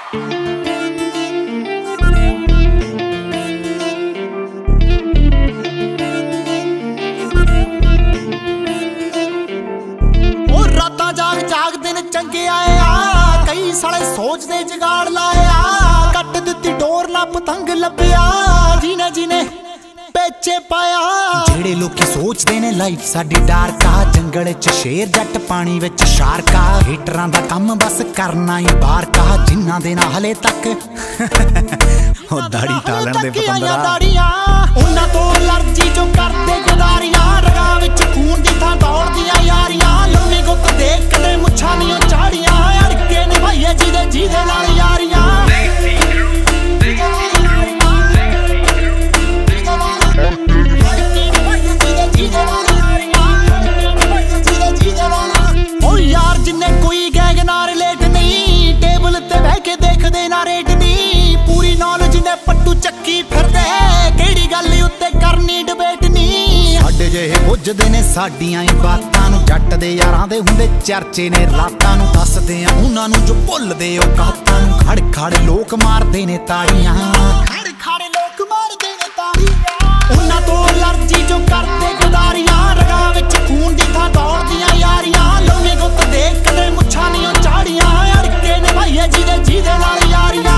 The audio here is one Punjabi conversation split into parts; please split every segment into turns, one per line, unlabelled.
जाग दिन चंगे आए आ कई साले सोचते जगाड़ लाया कट दिती डोर ना पतंग लभ्या जीने जीने पेचे पाया जेड़े लोकी सोचते ने लाइफ साडी डार्क आ जंगल च शेर जट पानी विच शार्क आ हीटरां दा कम बस करना ही बाहर का जिन्ना दे ना हले तक ओ दाढ़ी टालण दे पतंदरा उन्हां तो एलर्जी जो करदे गदारियां रगां विच खून दी थां दौड़दियां यारियां लम्मी गुੱਤ देख कदे मुच्छां नीं झाड़ियां अड़के ने भाईए जीदे नाल यारियां ओ यार जिन्ने कोई गैंग नाल रिलेट नहीं टेबल ते बैठ के देखदे ना रेट नहीं पूरी नॉलेज ने पट्टू ਚੱਕੀ ਫਿਰਦੇ ਕਿਹੜੀ ਗੱਲ ਉੱਤੇ ਕਰਨੀ ਡਿਬੇਟ ਨਹੀਂ ਸਾਡੇ ਜਿਹੇ ਪੁੱਜਦੇ ਨੇ ਸਾਡੀਆਂ ਹੀ ਬਾਤਾਂ ਨੂੰ ਜੱਟ ਦੇ ਯਾਰਾਂ ਦੇ ਹੁੰਦੇ ਚਰਚੇ ਨੇ ਰਾਤਾਂ ਨੂੰ ਦੱਸਦੇ ਆ ਉਹਨਾਂ ਨੂੰ ਜੋ ਭੁੱਲਦੇ ਉਹ ਕਾਤਾਂ ਨੂੰ ਖੜ ਖੜ ਲੋਕ ਮਾਰਦੇ ਨੇ ਤਾੜੀਆਂ ਖੜ ਖੜ ਲੋਕ ਮਾਰਦੇ ਨੇ ਤਾੜੀਆਂ ਉਹਨਾਂ ਤੋਂ ਅਲਰਜੀ ਜੋ ਕਰਦੇ ਗਦਾਰੀਆਂ ਰਗਾਂ ਵਿੱਚ ਖੂਨ ਦੀ ਥਾਂ ਦੌੜਦੀਆਂ ਯਾਰੀਆਂ ਲੰਮੀ ਗੁੱਤ ਦੇਖ ਕਦੇ ਮੁੱਛਾਂ ਨੀਂ ਝਾੜੀਆਂ ਅੜਕੇ ਨੇ ਭਾਈਏ ਜਿਹਦੇ ਨਾਲ ਯਾਰੀਆਂ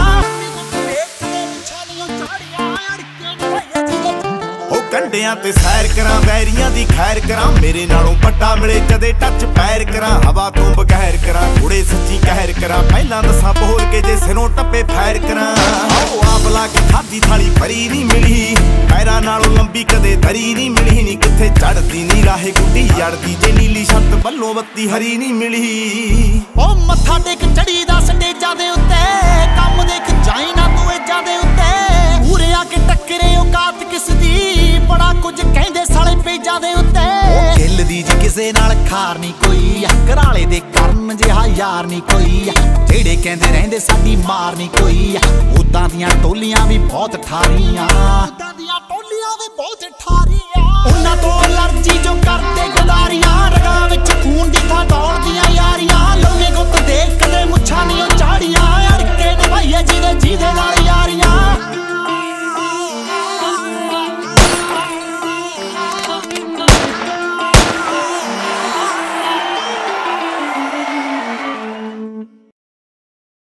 ਕੰਡਿਆਂ ਤੇ ਸੈਰ ਕਰਾਂ ਵੈਰੀਆਂ ਦੀ ਖੈਰ ਕਰਾਂ ਮੇਰੇ ਨਾਲੋਂ ਵੱਡਾ ਮਿਲੇ ਕਦੇ ਟੱਚ ਪੈਰ ਕਰਾਂ ਹਵਾ ਤੋਂ ਬਗੈਰ ਕਰਾਂ ਕੁੜੇ ਸੱਚੀ ਕਹਿਰ ਕਰਾਂ ਪਹਿਲਾਂ ਦੱਸਾਂ ਬੋਲ ਕੇ ਜੇ ਸਿਰੋਂ ਟੱਪੇ ਫੈਰ ਕਰਾਂ ਆਓ ਆਪ ਲਾ ਕੇ ਖਾਦੀ ਥਾਲੀ ਭਰੀ ਨਹੀਂ ਮਿਲੀ ਪੈਰਾਂ ਨਾਲੋਂ ਲੰਬੀ ਕਦੇ ਦਰੀ ਨਹੀਂ ਮਿਲੀ ਨੀ ਕਿੱਥੇ ਚੜਦੀ ਨਹੀਂ ਰਾਹੇ ਗੁੱਡੀ ਜੜਦੀ ਜੇ ਨੀਲੀ ਛੱਤ ਵੱਲੋਂ ਬੱਤੀ ਹਰੀ ਨਹੀਂ ਮਿਲੀ
ਉਹ ਮੱਥਾ ਟੇਕ ਚੜੀ ਦਾ ਸਟੇਜਾਂ ਦੇ ਉੱਤੇ ਕੰਮ ਦੇਖ ਜਾਈ ਨਾ ਤੂੰ ਏਜਾਂ ਦੇ ਉੱਤੇ ਪੂਰੇ ਆ ਕੇ ਟੱਕਰੇ ਔਕਾਤ ਕਿਸ ਦੀ ਬੜਾ ਕੁਝ ਕਹਿੰਦੇ ਸਾਲੇ ਪੇਜਾਂ ਦੇ ਉੱਤੇ ਗਿੱਲ ਦੀ ਜੀ ਕਿਸੇ ਨਾਲ ਖਾਰ ਨਹੀਂ ਕੋਈ ਘਰਾਲੇ ਦੇ ਕਰਨ ਜਿਹਾ ਯਾਰ ਨਹੀਂ ਕੋਈ ਜਿਹੜੇ ਕਹਿੰਦੇ ਰਹਿੰਦੇ ਸਾਡੀ ਮਾਰ ਨਹੀਂ ਕੋਈ ਉਦਾਂ ਦੀਆਂ ਟੋਲੀਆਂ ਵੀ ਬਹੁਤ ਠਾਰੀਆਂ ਉਦਾਂ ਦੀਆਂ ਟੋਲੀਆਂ ਵੀ ਬਹੁਤ